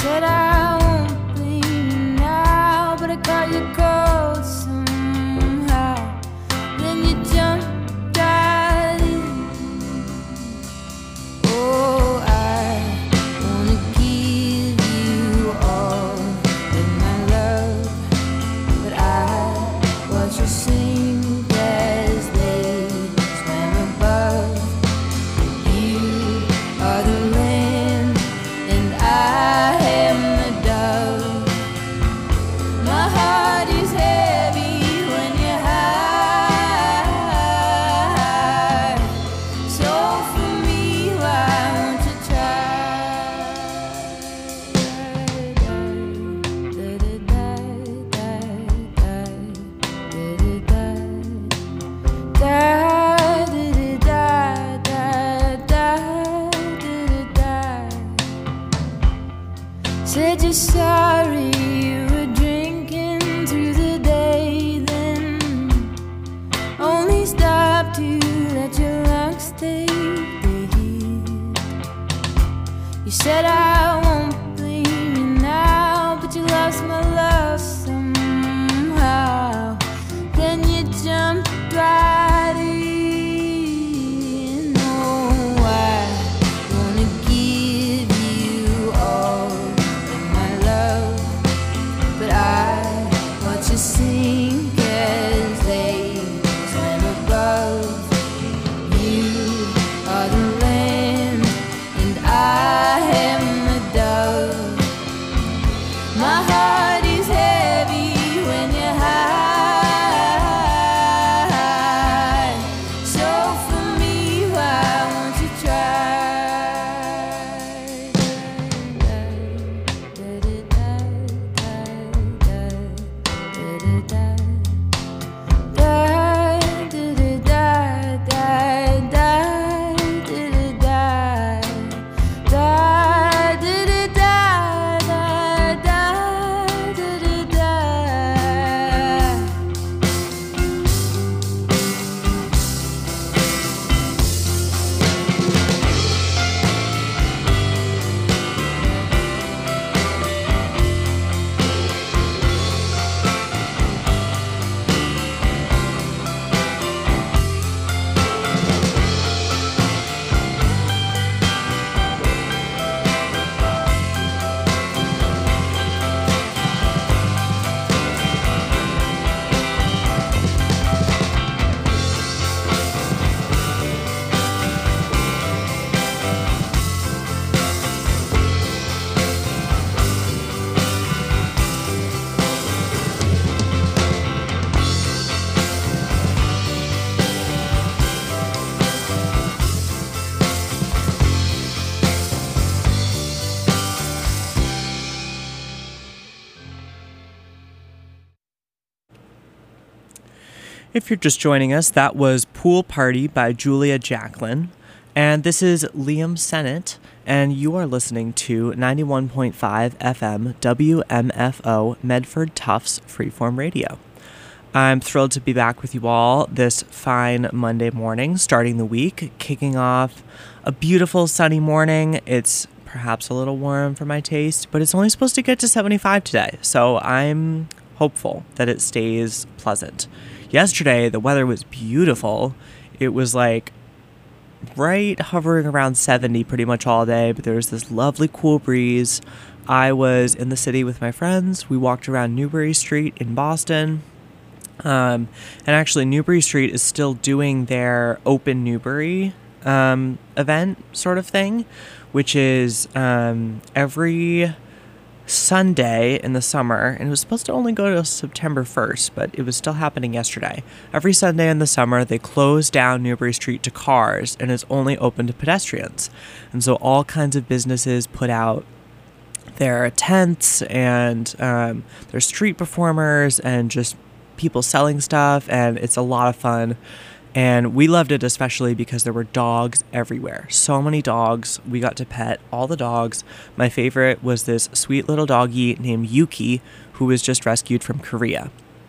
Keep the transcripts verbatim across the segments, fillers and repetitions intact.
said I won't blame you now, but I got you cold somehow. Then you jumped right in. Oh, I wanna give you all of my love, but I watch you sink as they swam above. You are the land and I am the dove. My heart is heavy when you're high, so for me why won't you try? Said you're sorry you were drinking through the day, then only stopped to let your lungs stay healed. You said I won't blame you now, but you lost my love somehow. Then you jumped right in. Oh, I wanna give you all of my love, but I watch you sink as they swim above. You are the land and I am the dove. My heart is heavy when you're high, so for me why won't you If you're just joining us, that was Pool Party by Julia Jacklin. And this is Liam Sennett, and you are listening to ninety-one point five F M W M F O Medford Tufts Freeform Radio. I'm thrilled to be back with you all this fine Monday morning, starting the week, kicking off a beautiful sunny morning. It's perhaps a little warm for my taste, but it's only supposed to get to seventy-five today, so I'm hopeful that it stays pleasant. Yesterday, the weather was beautiful. It was like right hovering around seventy pretty much all day, but there was this lovely cool breeze. I was in the city with my friends. We walked around Newbury Street in Boston. Um, and actually, Newbury Street is still doing their Open Newbury um, event sort of thing, which is um, every Sunday in the summer, and it was supposed to only go to September first, but it was still happening yesterday. Every Sunday in the summer, they close down Newbury Street to cars, and it's only open to pedestrians. And so all kinds of businesses put out their tents, and um, there's street performers, and just people selling stuff, and it's a lot of fun. And we loved it especially because there were dogs everywhere. So many dogs. We got to pet all the dogs. My favorite was this sweet little doggy named Yuki, who was just rescued from Korea.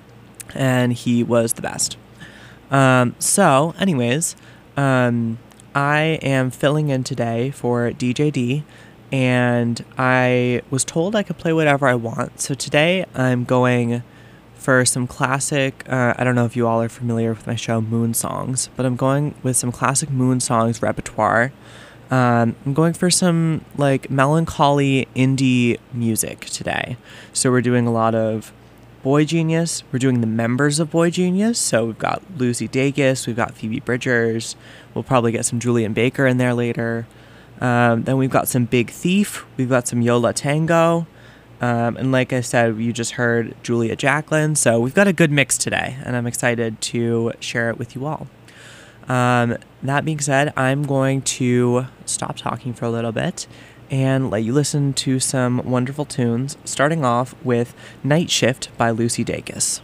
And he was the best. Um, so, anyways, um, I am filling in today for D J D. and I was told I could play whatever I want. So today I'm going for some classic, uh, I don't know if you all are familiar with my show Moon Songs, but I'm going with some classic Moon Songs repertoire. Um, I'm going for some like melancholy indie music today. So we're doing a lot of Boy Genius. We're doing the members of Boy Genius. So we've got Lucy Dacus, we've got Phoebe Bridgers. We'll probably get some Julian Baker in there later. Um, then we've got some Big Thief. We've got some Yo La Tengo. Um, and like I said, you just heard Julia Jacklin. So we've got a good mix today, and I'm excited to share it with you all. Um, that being said, I'm going to stop talking for a little bit and let you listen to some wonderful tunes, starting off with Night Shift by Lucy Dacus.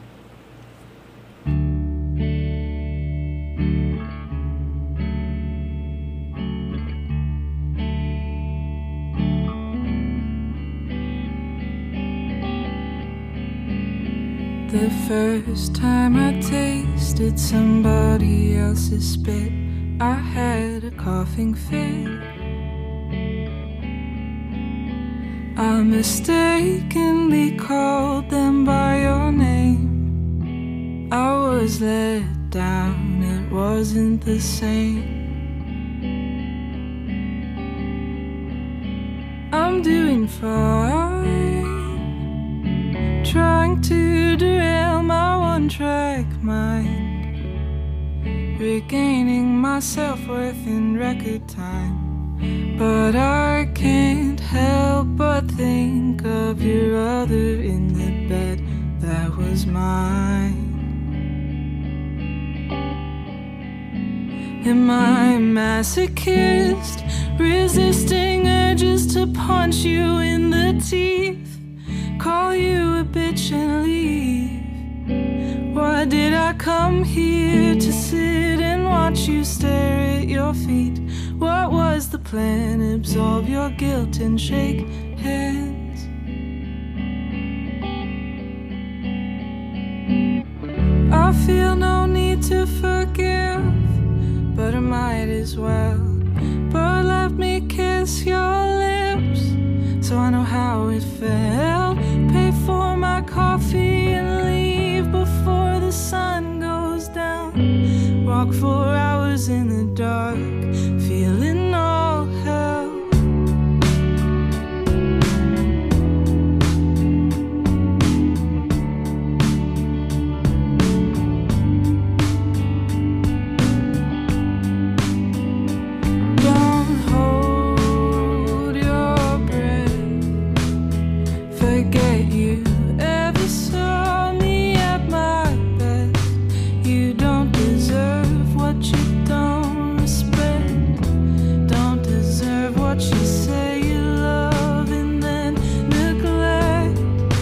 The first time I tasted somebody else's spit, I had a coughing fit. I mistakenly called them by your name. I was let down, it wasn't the same. I'm doing fine, trying to derail my one-track mind, regaining my self-worth in record time. But I can't help but think of your other in the bed that was mine. Am I a masochist, resisting urges to punch you in the teeth, call you a bitch and leave? Why did I come here to sit and watch you stare at your feet? What was the plan? Absolve your guilt and shake hands. I feel no need to forgive, but I might as well. But let me kiss your lips, so I know how it felt. Pay for my coffee and leave before the sun goes down. Walk four hours in the dark, feeling all hell. Don't hold your breath, forget you ever saw me at my best. You don't deserve what you don't respect, don't deserve what you say you love and then neglect.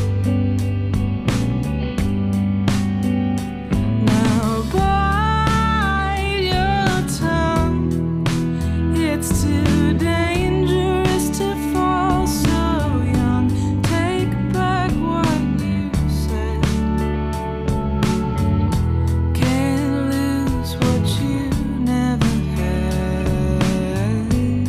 Now bite your tongue, it's too dangerous to fall so young. Take back what you said, can't lose what you never had.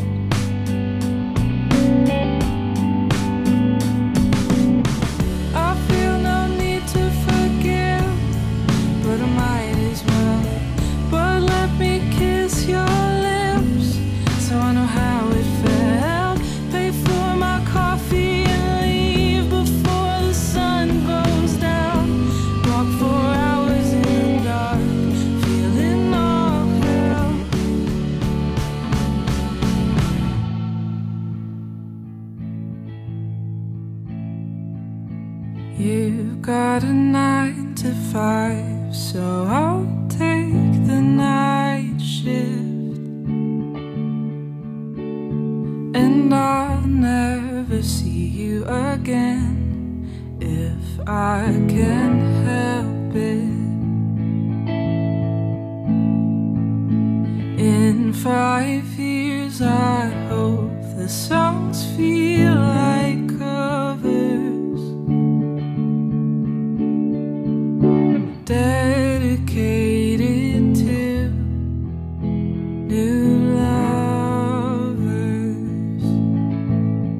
I feel no need to forgive, but I might as well. But let me kiss your lips, so I know how it felt. Pay for my coffee and leave before the sun goes down. Walk four hours in the dark, feeling all hell. You've got a nine to five, so I'll take the night shift, and I'll never see you again if I can help it. In five years I hope the songs feel like covers, dedicated to new lovers.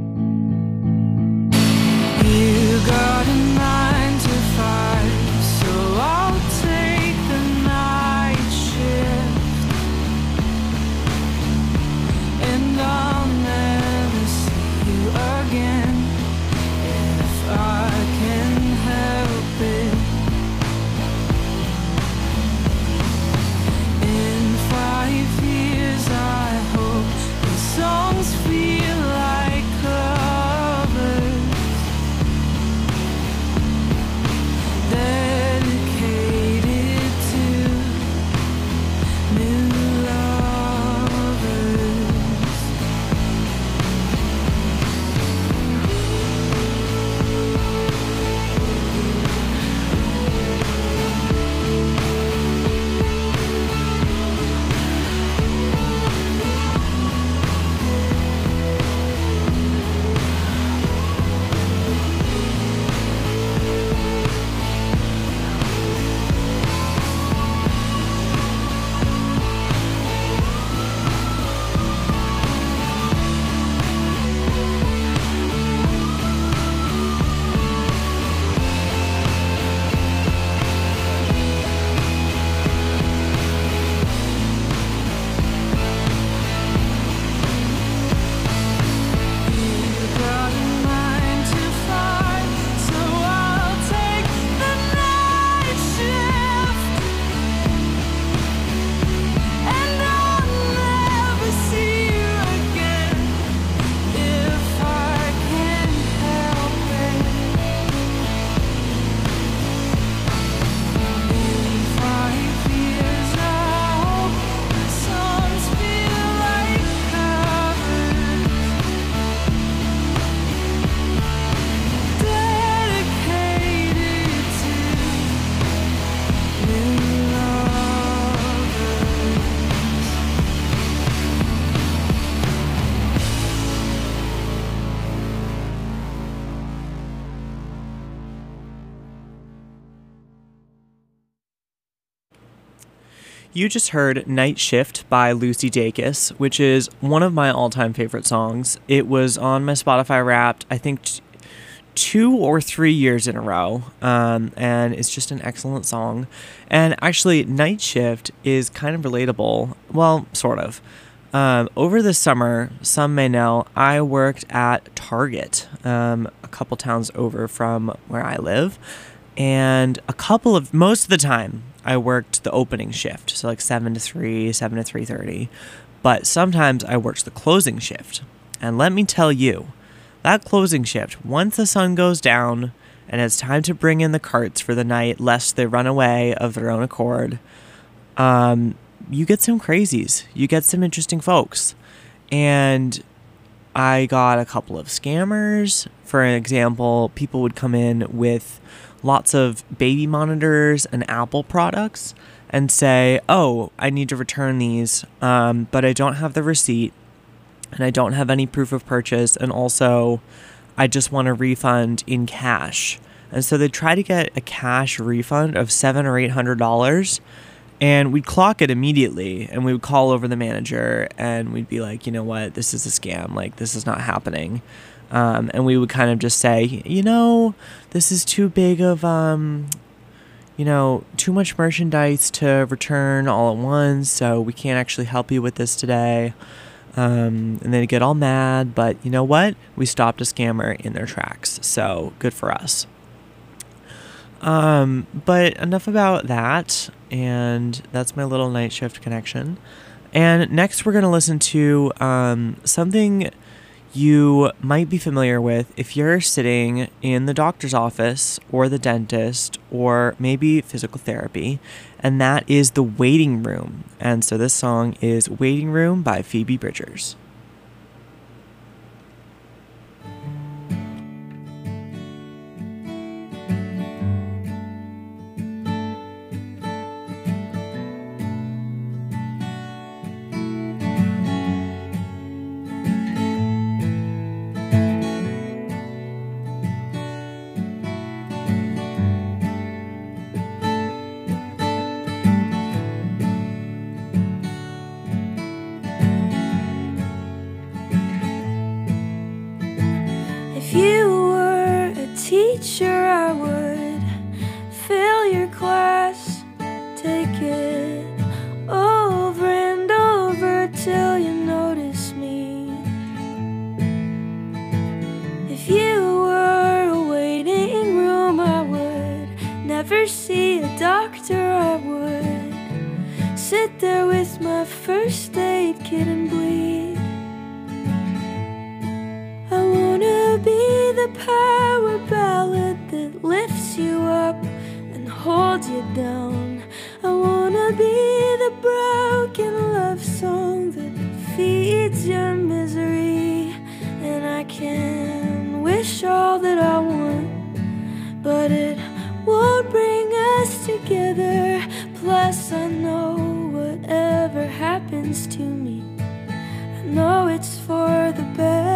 You just heard Night Shift by Lucy Dacus, which is one of my all-time favorite songs. It was on my Spotify Wrapped, I think, t- two or three years in a row, um, and it's just an excellent song. And actually, Night Shift is kind of relatable. Well, sort of. Um, over the summer, some may know, I worked at Target, um, a couple towns over from where I live. And a couple of, most of the time, I worked the opening shift, so like seven to three, seven to three thirty. But sometimes I worked the closing shift. And let me tell you, that closing shift, once the sun goes down and it's time to bring in the carts for the night, lest they run away of their own accord, um, you get some crazies. You get some interesting folks. And I got a couple of scammers. For example, people would come in with lots of baby monitors and Apple products and say, oh, I need to return these, um, but I don't have the receipt and I don't have any proof of purchase, and also I just want a refund in cash. And so they try to get a cash refund of seven or eight hundred dollars, and we'd clock it immediately, and we would call over the manager, and we'd be like, you know what, this is a scam, like this is not happening. Um, and we would kind of just say, you know, this is too big of, um, you know, too much merchandise to return all at once, so we can't actually help you with this today. Um, and they'd get all mad, but you know what? We stopped a scammer in their tracks, so good for us. Um, but enough about that, and that's my little night shift connection. And next we're going to listen to um, something you might be familiar with if you're sitting in the doctor's office or the dentist or maybe physical therapy, and that is The Waiting Room. And so this song is Waiting Room by Phoebe Bridgers. If you were a teacher, I would fill your class, take it over and over till you notice me. If you were a waiting room, I would never see a doctor. I would sit there with my first aid kit and bleed. I wanna be the power ballad that lifts you up and holds you down. I wanna be the broken love song that feeds your misery. And I can wish all that I want, but it won't bring us together. Plus I know whatever happens to me, I know it's for the better.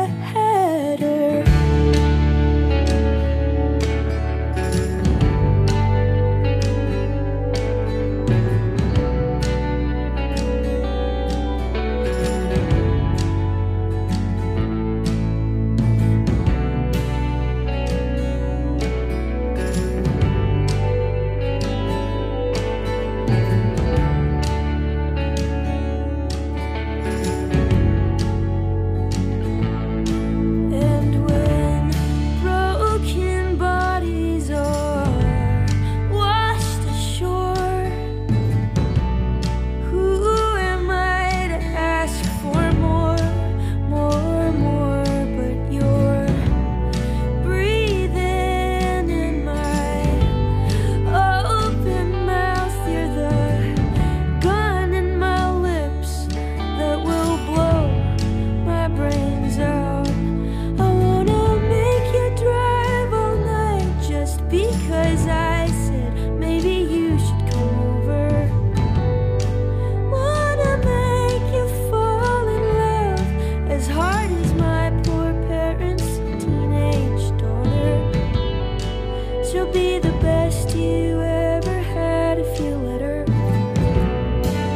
She'll be the best you ever had if you let her.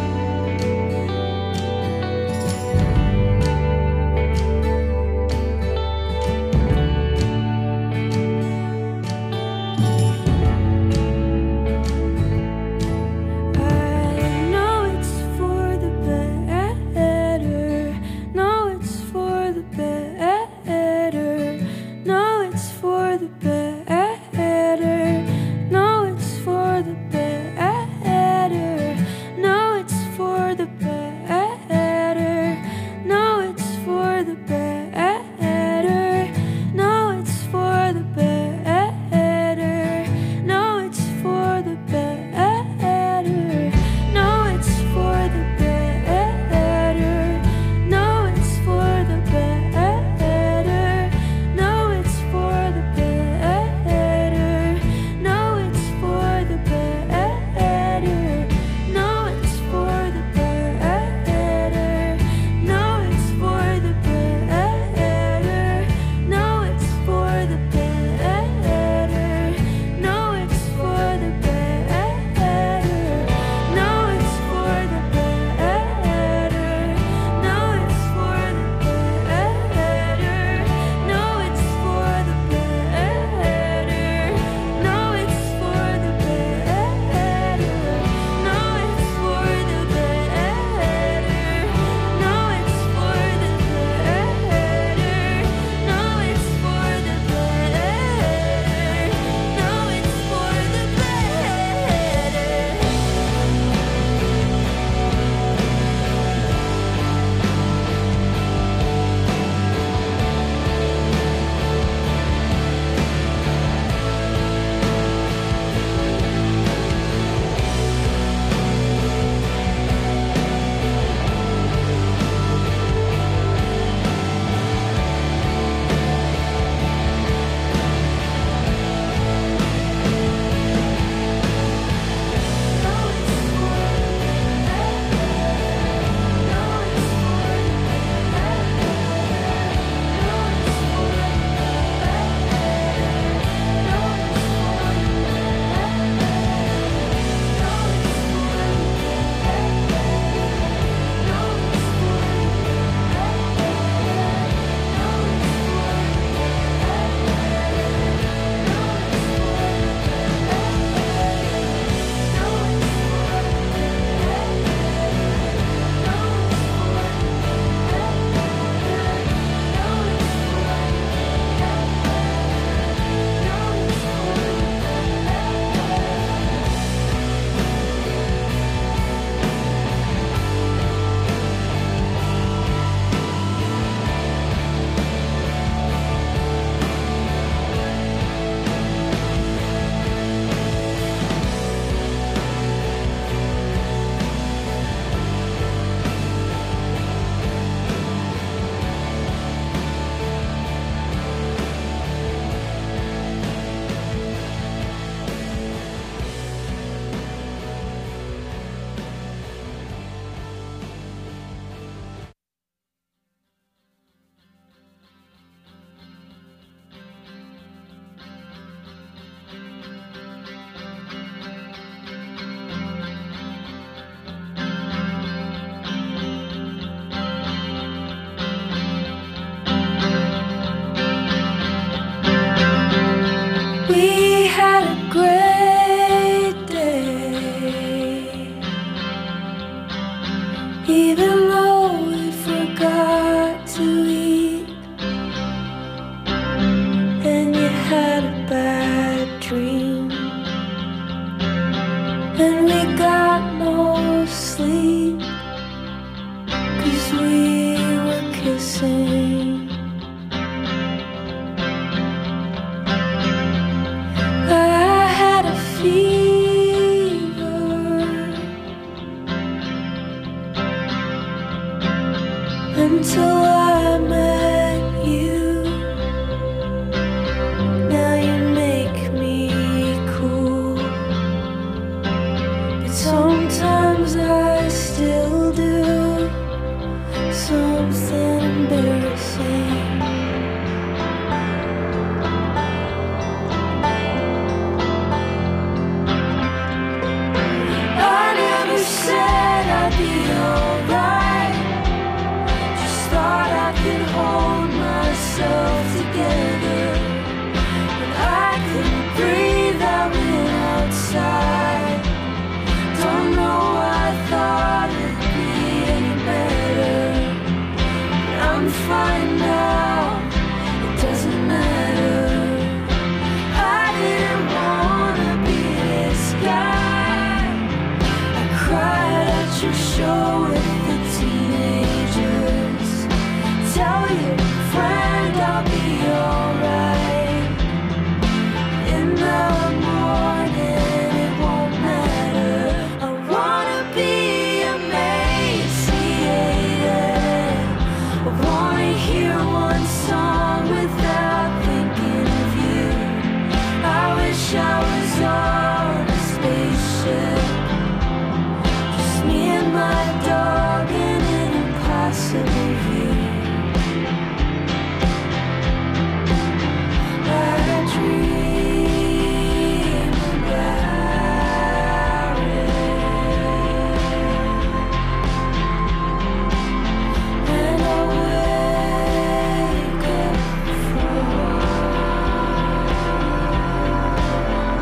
wish I was on a spaceship, just me and my dog in an impossible view. I dream about it, and I wake up from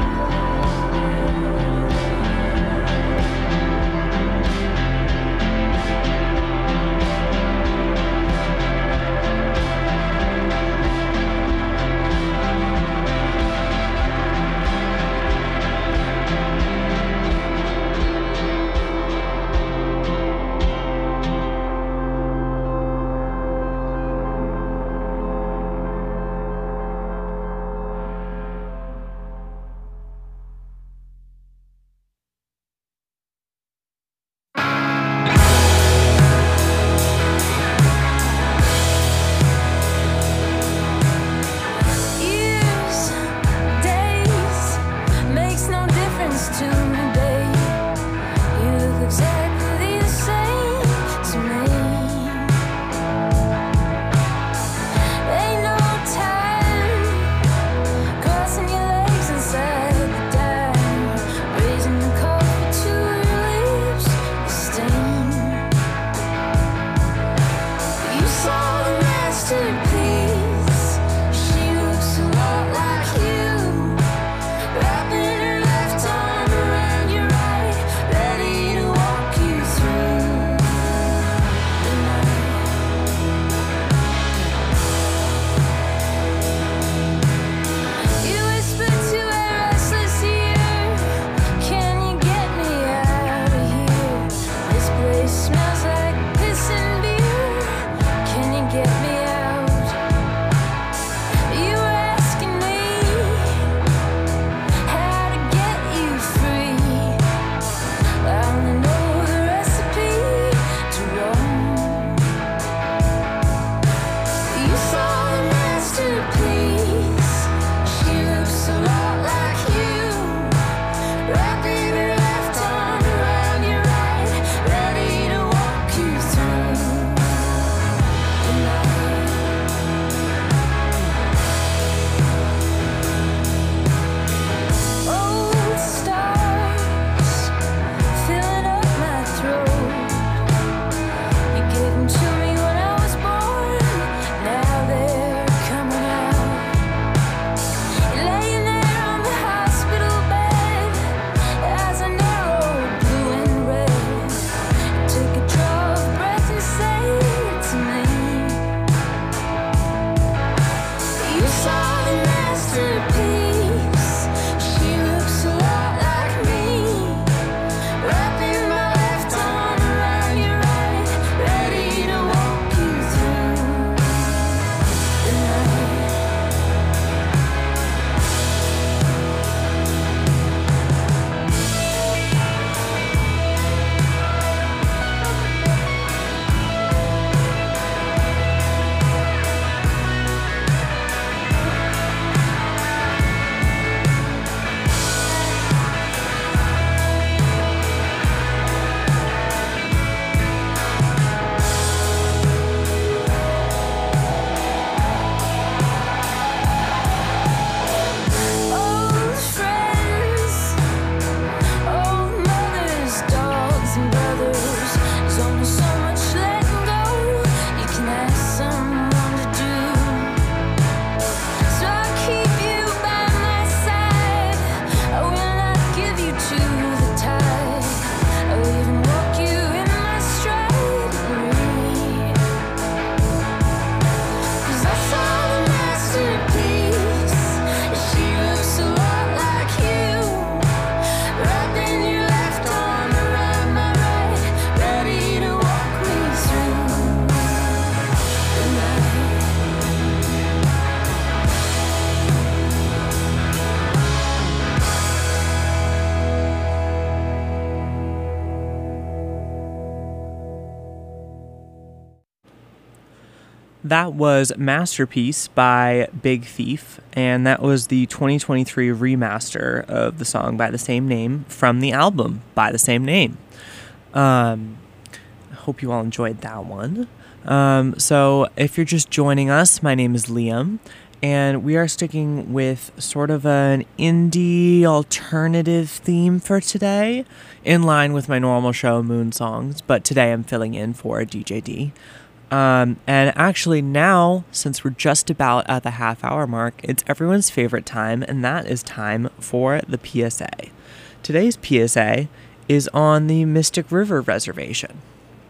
That was Masterpiece by Big Thief, and that was the twenty twenty-three remaster of the song by the same name from the album by the same name. Um, I hope you all enjoyed that one. Um, so if you're just joining us, my name is Liam, and we are sticking with sort of an indie alternative theme for today, in line with my normal show, Moon Songs, but today I'm filling in for D J D. Um, and actually now, since we're just about at the half hour mark, it's everyone's favorite time, and that is time for the P S A. Today's P S A is on the Mystic River Reservation.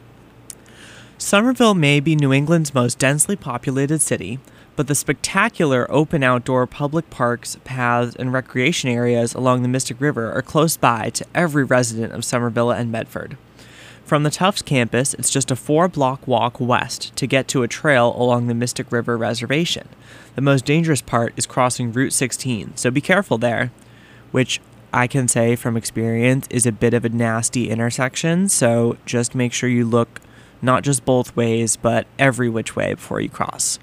Somerville may be New England's most densely populated city, but the spectacular open outdoor public parks, paths, and recreation areas along the Mystic River are close by to every resident of Somerville and Medford. From the Tufts campus, it's just a four-block walk west to get to a trail along the Mystic River Reservation. The most dangerous part is crossing Route sixteen, so be careful there, which I can say from experience is a bit of a nasty intersection, so just make sure you look not just both ways, but every which way before you cross.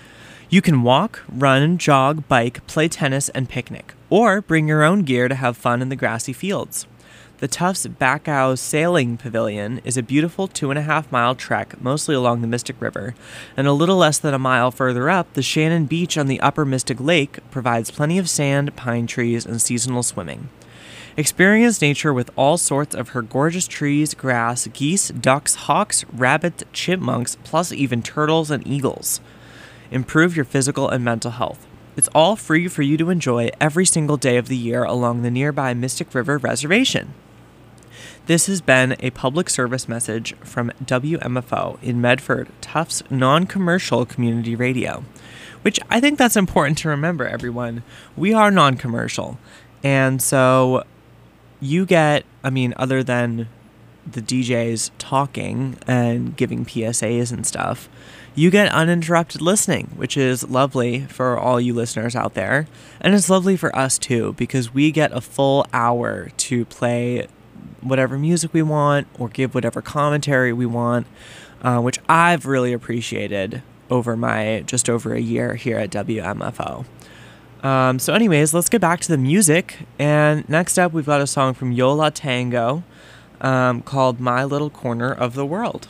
You can walk, run, jog, bike, play tennis, and picnic, or bring your own gear to have fun in the grassy fields. The Tufts Backow Sailing Pavilion is a beautiful two and a half mile trek, mostly along the Mystic River, and a little less than a mile further up, the Shannon Beach on the upper Mystic Lake provides plenty of sand, pine trees, and seasonal swimming. Experience nature with all sorts of her gorgeous trees, grass, geese, ducks, hawks, rabbits, chipmunks, plus even turtles and eagles. Improve your physical and mental health. It's all free for you to enjoy every single day of the year along the nearby Mystic River Reservation. This has been a public service message from W M F O in Medford, Tufts non-commercial community radio, which I think that's important to remember, everyone. We are non-commercial, and so you get, I mean, other than the D Js talking and giving P S As and stuff, you get uninterrupted listening, which is lovely for all you listeners out there, and it's lovely for us too, because we get a full hour to play whatever music we want or give whatever commentary we want, uh, which I've really appreciated over my just over a year here at W M F O. Um, so anyways, let's get back to the music, and next up we've got a song from Yo La Tengo um, called My Little Corner of the World.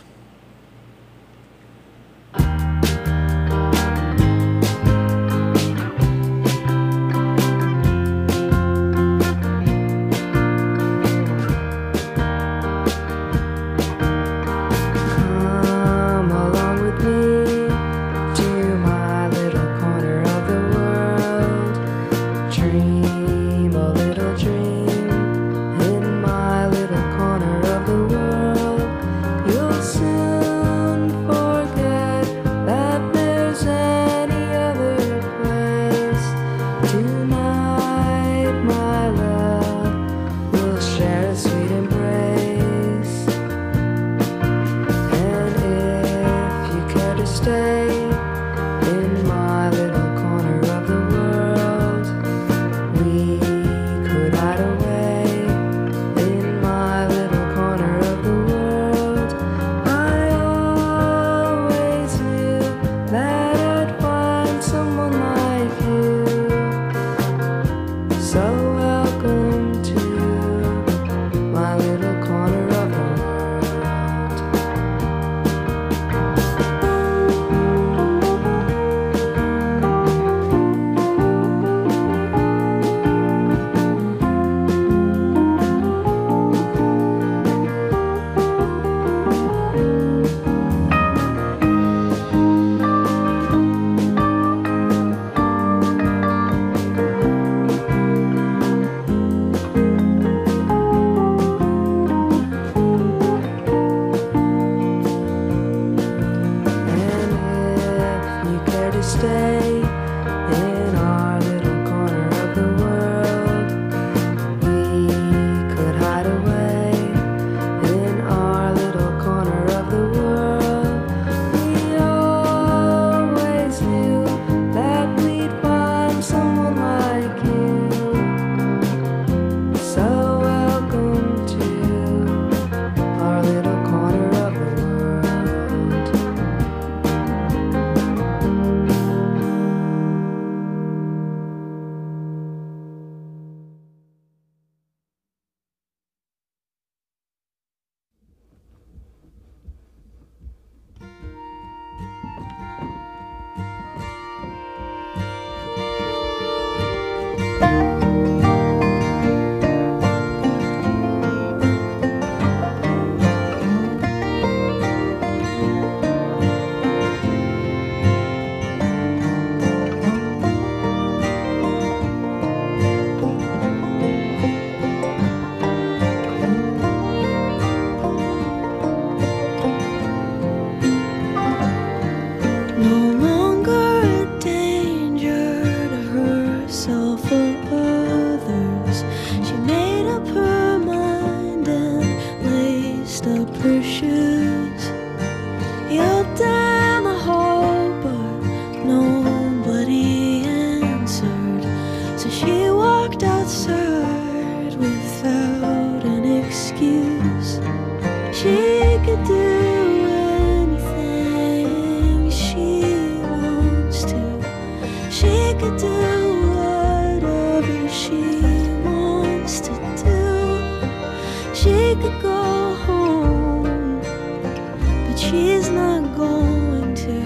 walked outside without an excuse. She could do anything she wants to. She could do whatever she wants to do. She could go home, but she's not going to.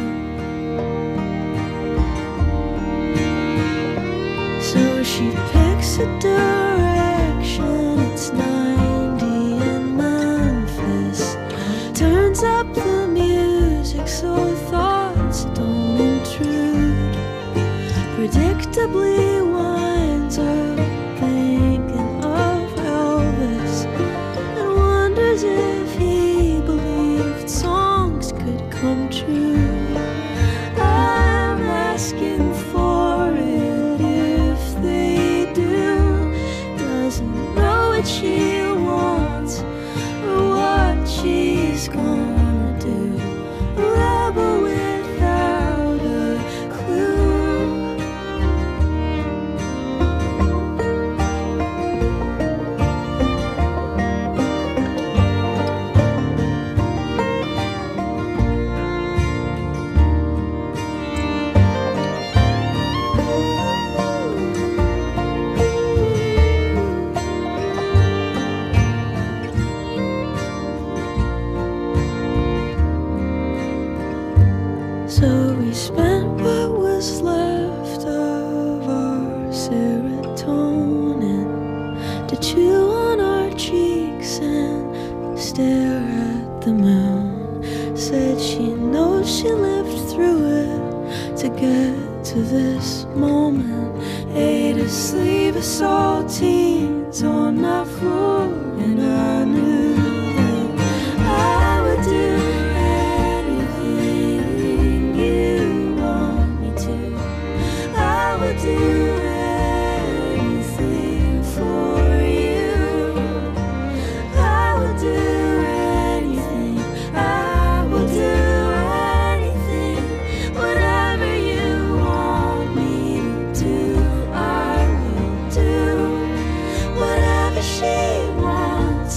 So she picks a direction. It's ninety in Memphis. Turns up the music so thoughts don't intrude. Predictably winds up thinking of Elvis and wonders if he believed songs could come true. I'm asking for it if they do. Doesn't know what she wants or what she's gonna do. A rebel without a clue. So we spent what was left of our serotonin to chew on our cheeks and stare at the moon. Said she knows she lived through it to get to this moment. Ate a sleeve of saltines on that floor, and I knew that I would do anything you want me to. I would do anything for you. I would do anything. I will do anything. Whatever you want me to do, I will do. Whatever she wants,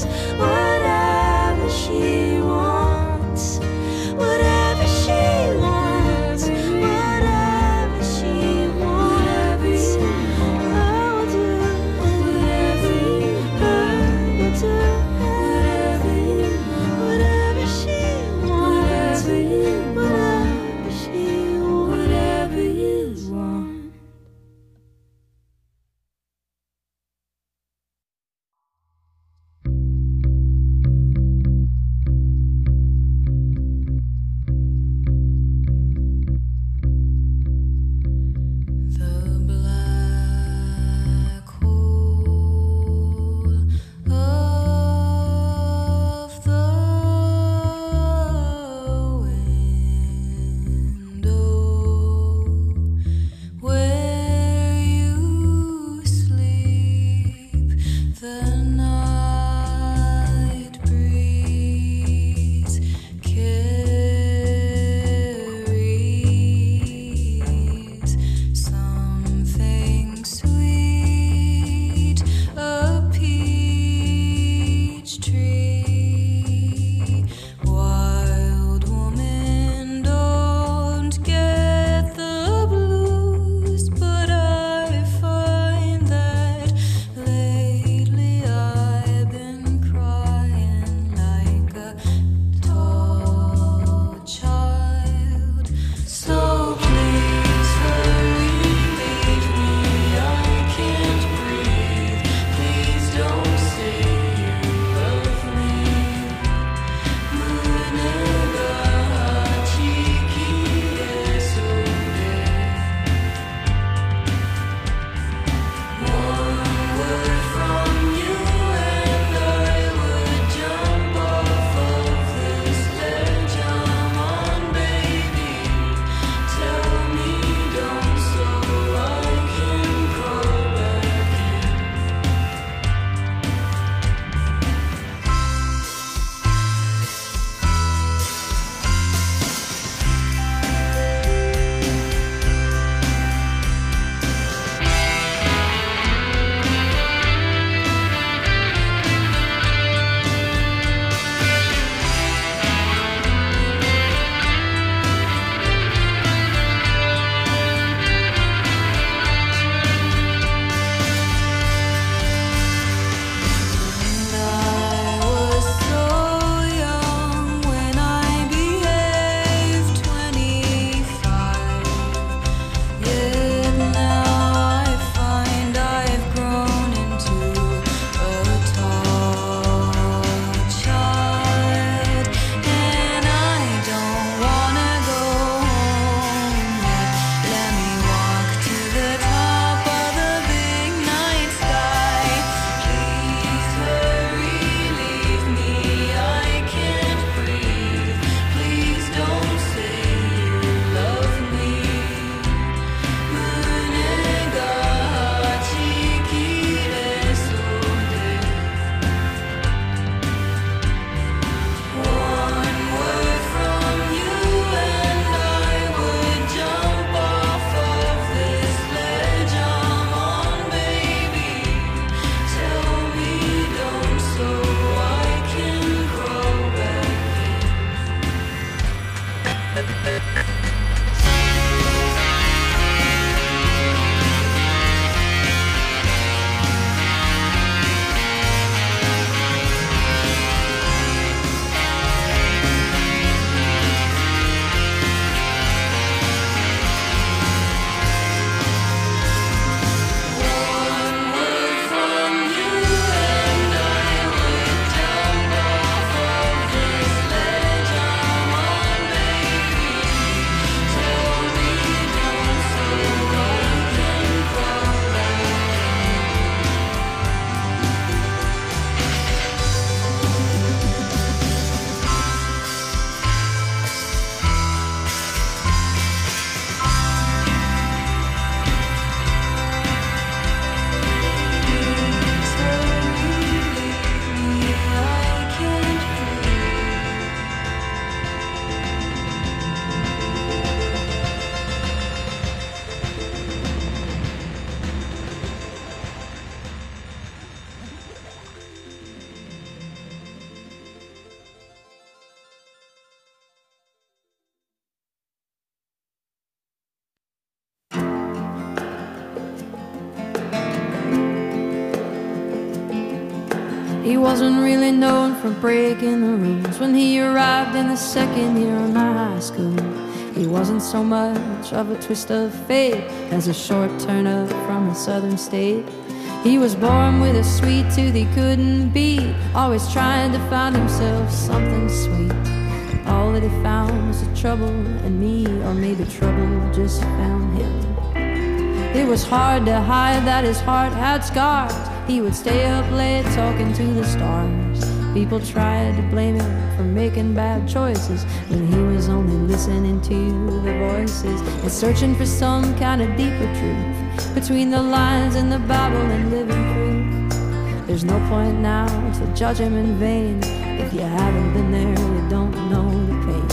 He wasn't really known for breaking the rules. When he arrived in the second year of high school, he wasn't so much of a twist of fate as a short turn up from a southern state. He was born with a sweet tooth he couldn't beat, always trying to find himself something sweet. All that he found was the trouble in me, or maybe trouble just found him. It was hard to hide that his heart had scars. He would stay up late talking to the stars. People tried to blame him for making bad choices when he was only listening to the voices and searching for some kind of deeper truth between the lines in the Bible and living proof. There's no point now to judge him in vain. If you haven't been there, you don't know the pain.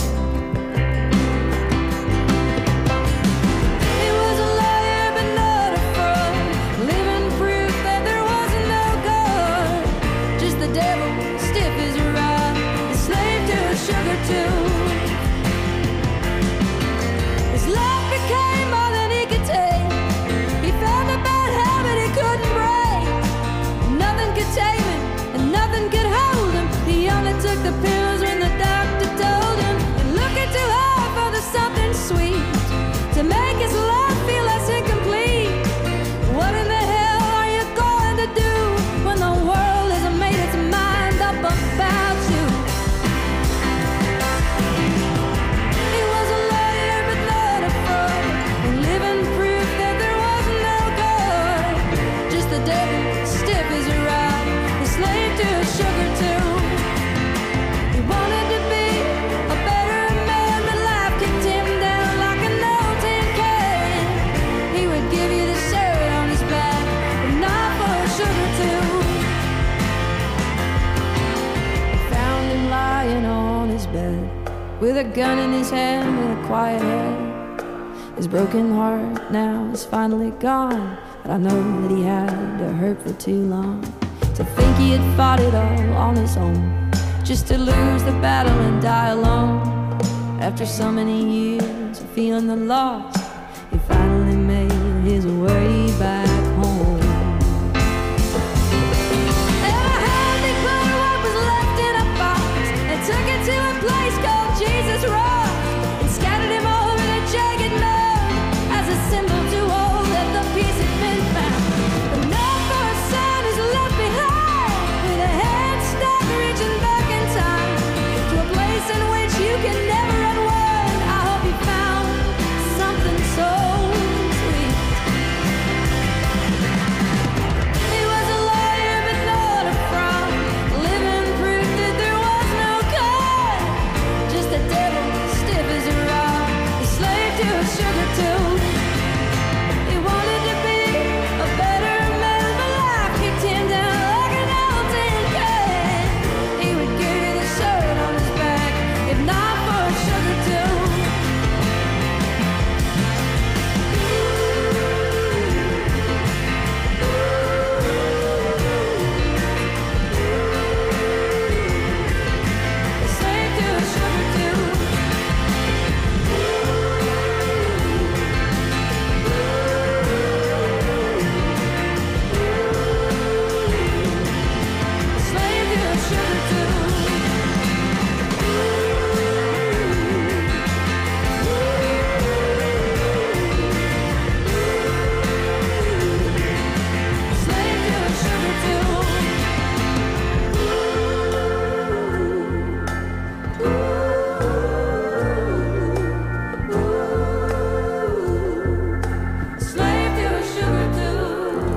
He was a lawyer but not a fraud, living proof that there was no God. Just the devil, stiff as a rod, a slave to a sugar tune. His life became more than he could take. He found a bad habit he couldn't break. Nothing could tame him and nothing could hold him. He only took the pills when the doctor told him. And looking too hard for the something sweet to make his life feel less incomplete. What in the hell are you going to do when the world hasn't made its mind up about you? He was a lawyer but not a fraud, and living proof that there was no God. Just the devil, stiff as a rod, a slave to a sugar tune. He wanted to be a better man, but life kicked him down like an old tin can. He would give you the shirt on his back, but not for a sugar tune. Found him lying on his bed with a gun in his hand and a quiet head. His broken heart now is finally gone, but I know that he had to hurt for too long. To think he had fought it all on his own, just to lose the battle and die alone. After so many years of feeling the loss, he finally made his way back home. Ever had they put what was left in a box and took it to a place called Jesus Rock and scattered him over the jagged mud as a symbol to hold that the peace had been found. But not for a son is left behind, with a head start reaching back in time to a place in which you can never unwind. I hope you found something so sweet. He was a lawyer but not a fraud, living proof that there was no God. Just a devil, stiff as a rod, a slave to a sugar tune. He wanted to be a better man, but life kicked him down like an old tin can. He would give you the shirt on his back, if not for a sugar tune. A slave to a sugar tune. A slave to a sugar tune. Slave to a sugar tune. Slave to a sugar tune.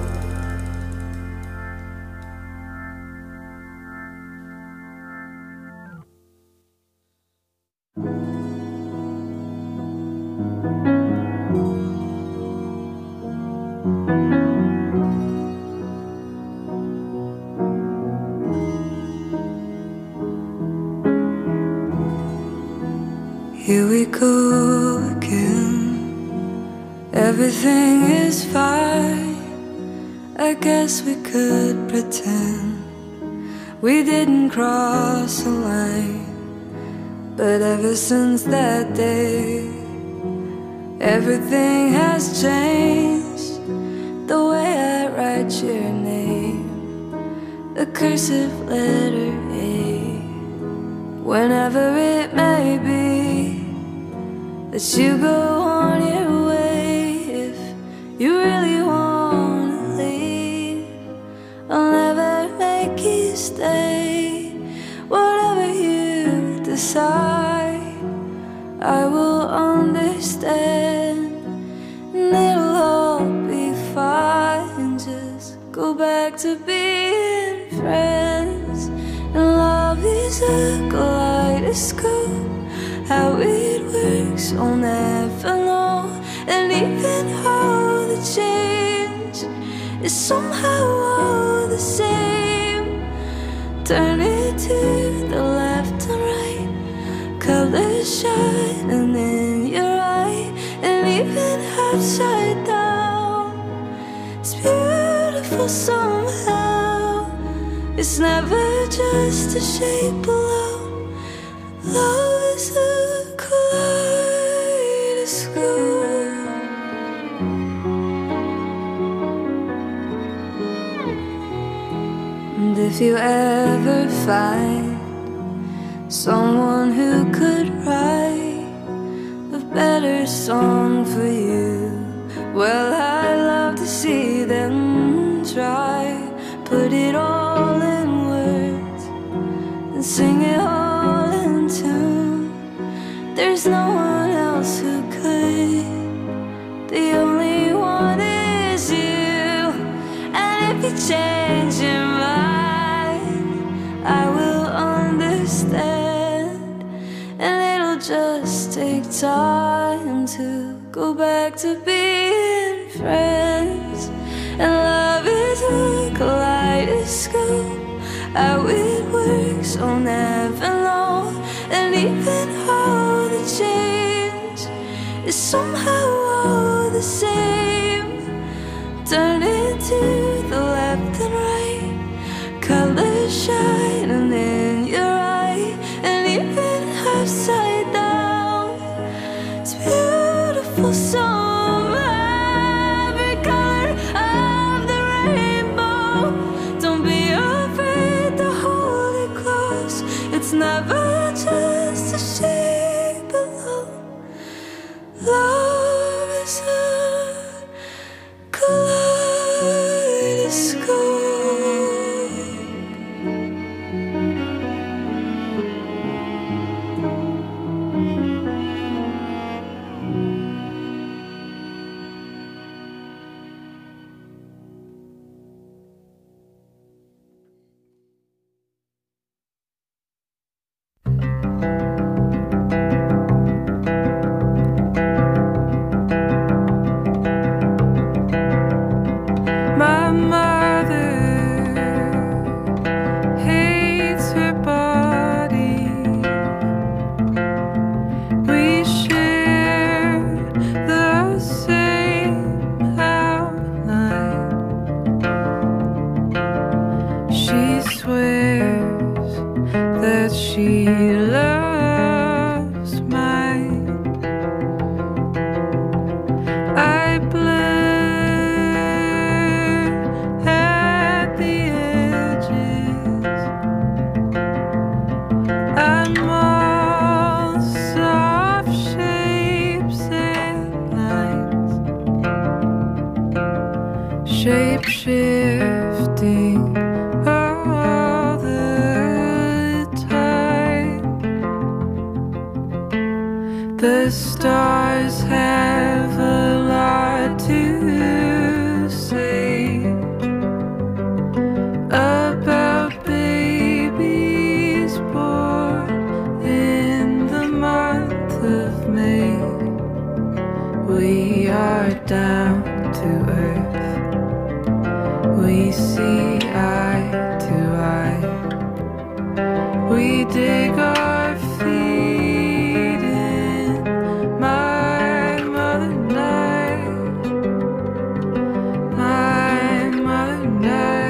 Here we go again. Everything is fine. I guess we could pretend we didn't cross a line. But ever since that day, everything has changed. The way I write your name, the cursive letter A. Whenever it may be that you go on your way, if you really wanna leave, I'll never make you stay. Whatever you decide, I will understand, and it'll all be fine. Just go back to being friends. And love is a kaleidoscope. How it works, I'll never know. And even how the change is somehow all the same. Turn it to the left and right, colors shining in your eye. And even upside down, it's beautiful somehow. It's never just a shape alone. Love is a kaleidoscope. And if you ever find someone who could write a better song for you, well, I'd love to see them try. Put it all in words and sing it all in tune. There's no one else who could. The only one is you. And if you change your mind, I will understand. And it'll just take time to go back to being friends. And love is a kaleidoscope. How it works, I'll never know. And even how the change is somehow all the same. Turn it to the left and right, colors shining in your eye. And even upside down, it's beautiful somehow. Every color of the rainbow, don't be afraid to hold it close. It's never just a shape alone. Love is a kaleidoscope. My mother hates her body. We share the same outline. She swears that she loves mine. I blur at the edges. I'm all soft shapes and lines, shape shifting all the time. The stars have a lot to say about babies born in the month of May. We are down to earth. We see eye to eye. We dig our feet in, my mother and I, my mother and I.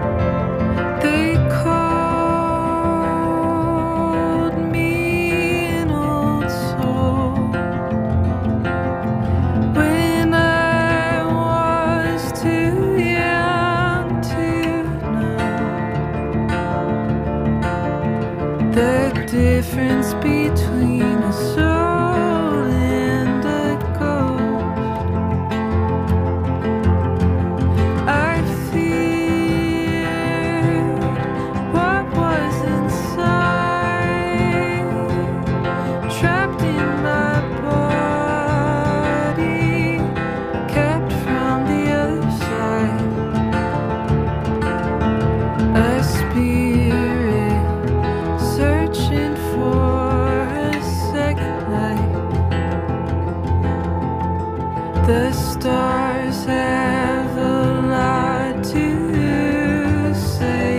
They called me The difference between a soul and a ghost. I fear what was inside, trapped in my body, kept from the other side. A spirit searching for a second life. The stars have a lot to say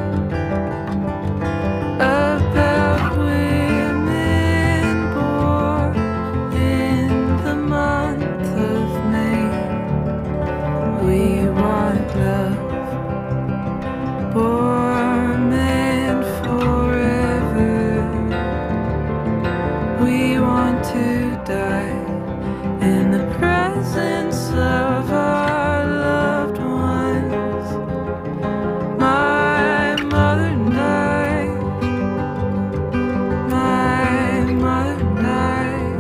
about women born in the month of May. We want love, born and forever. We want to die in the presence of our loved ones. My mother died. My mother died.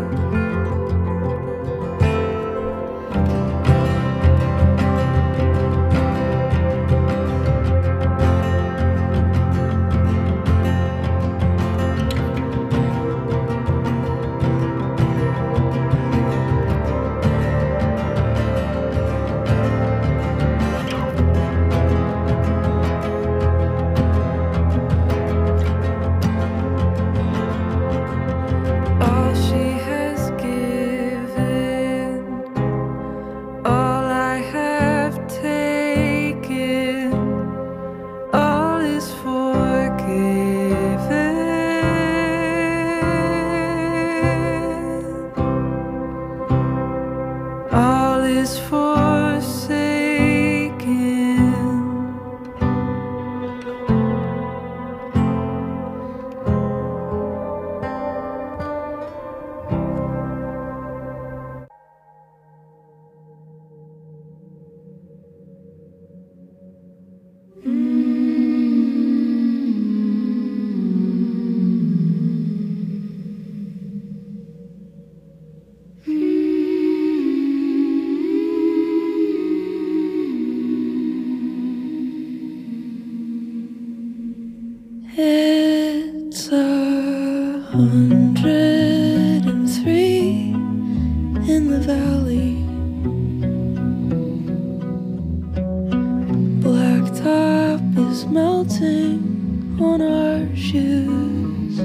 All she has given, all I have taken, all is forgiven. All is forsaken. It's a hundred and three in the valley. Blacktop is melting on our shoes,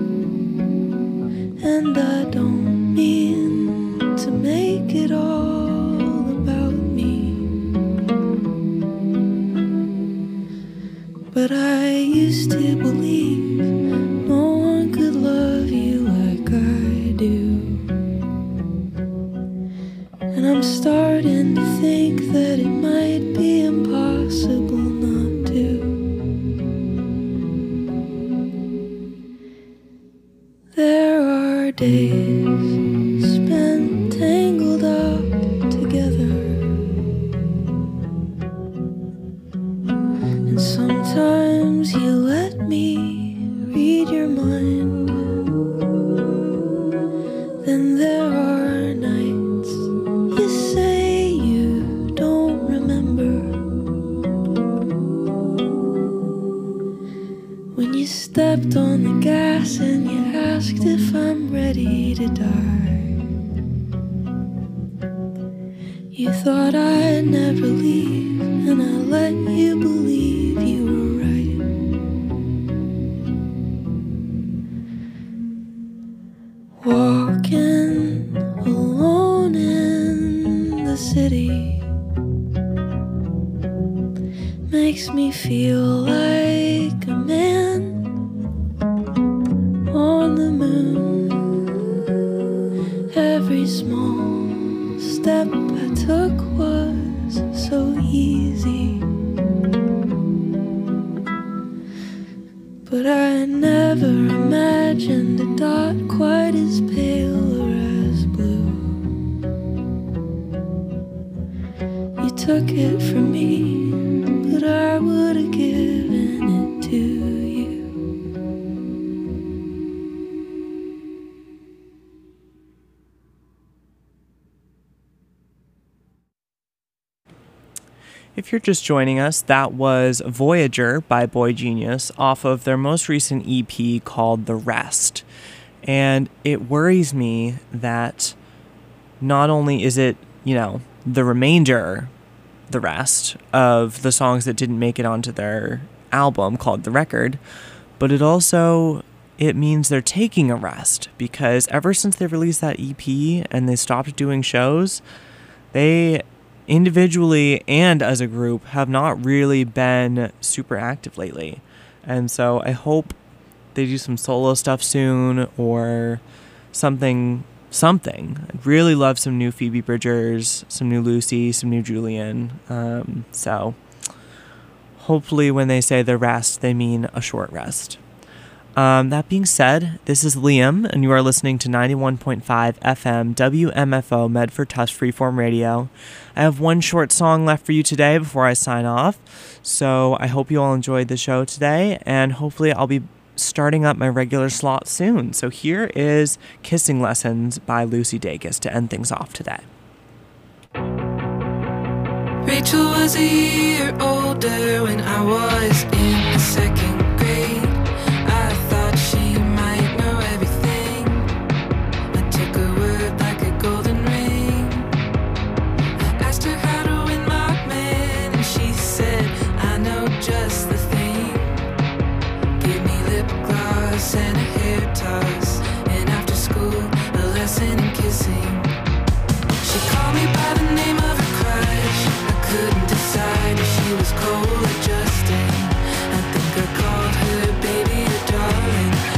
and I don't mean to make it all about me, but I used to believe no one could love you like I do. And I'm starting to think that it might be impossible not to. There are days spent tangled up together, and sometimes you let me read your mind. Then there are nights you say you don't remember, when you stepped on the gas and you asked if I'm ready to die. You thought I'd never leave, and I let you believe you were right. Walking alone in the city makes me feel like a man on the moon. Every small step I took was so easy, but I never imagined a dot quite as pale or as blue. You took it from me, but I would have given it to you. If you're just joining us, that was Voyager by Boy Genius off of their most recent E P called The Rest. And it worries me that not only is it, you know, the remainder, the rest of the songs that didn't make it onto their album called The Record, but it also, it means they're taking a rest, because ever since they released that E P and they stopped doing shows, they individually and as a group have not really been super active lately. And so I hope they do some solo stuff soon or something something. I'd really love some new Phoebe Bridgers, some new Lucy, some new Julian. Um, so hopefully when they say the rest, they mean a short rest. Um, that being said, this is Liam, and you are listening to ninety-one point five F M W M F O Medford Tufts Freeform Radio. I have one short song left for you today before I sign off, so I hope you all enjoyed the show today, and hopefully I'll be starting up my regular slot soon. So here is Kissing Lessons by Lucy Dacus to end things off today. Rachel was a year older when I was in the second grade. I thought she might know everything. I took her word like a golden ring. I asked her how to win my man, and she said, I know just the thing. Give me lip gloss and a hair tie.